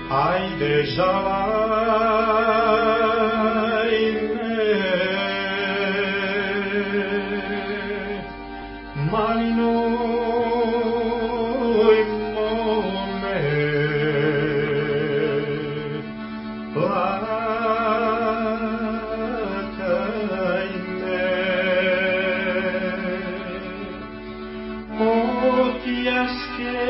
Ajde žavaj me, marinuj mome, plakaj me, od jaske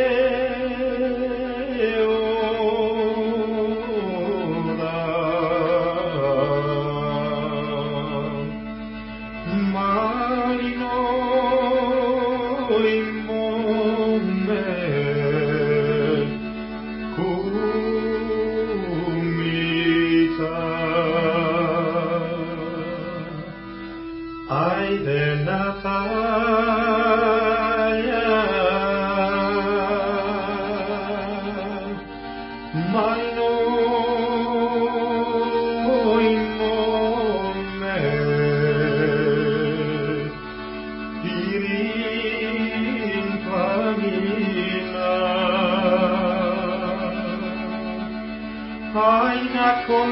Ajde Natalja, marinuj mome, Pirin planina, aj na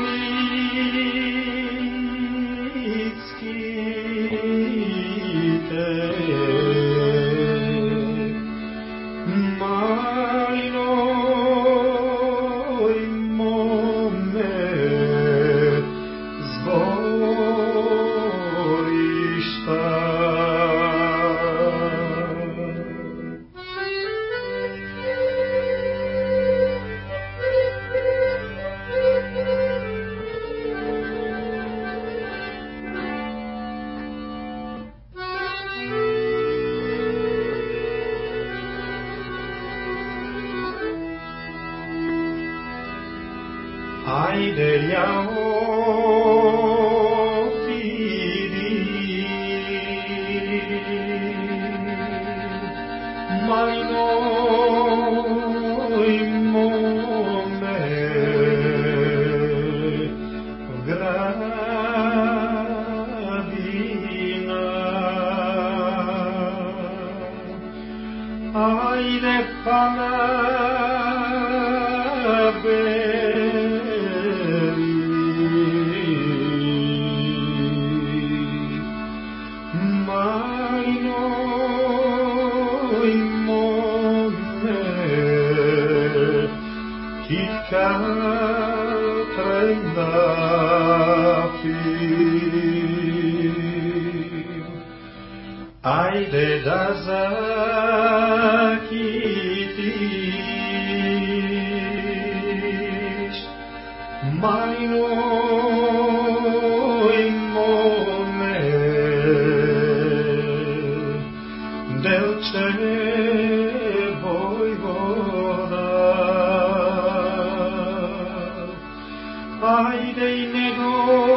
Komitski marinuj mome zborišta. Ajde jao vidi, marinuj mome gradina. Ajde Panabe, marinuj mome, kitka trendafim. Ajde da zakitiš, marinuj mome, Delče Vojvoda. Ajde i nego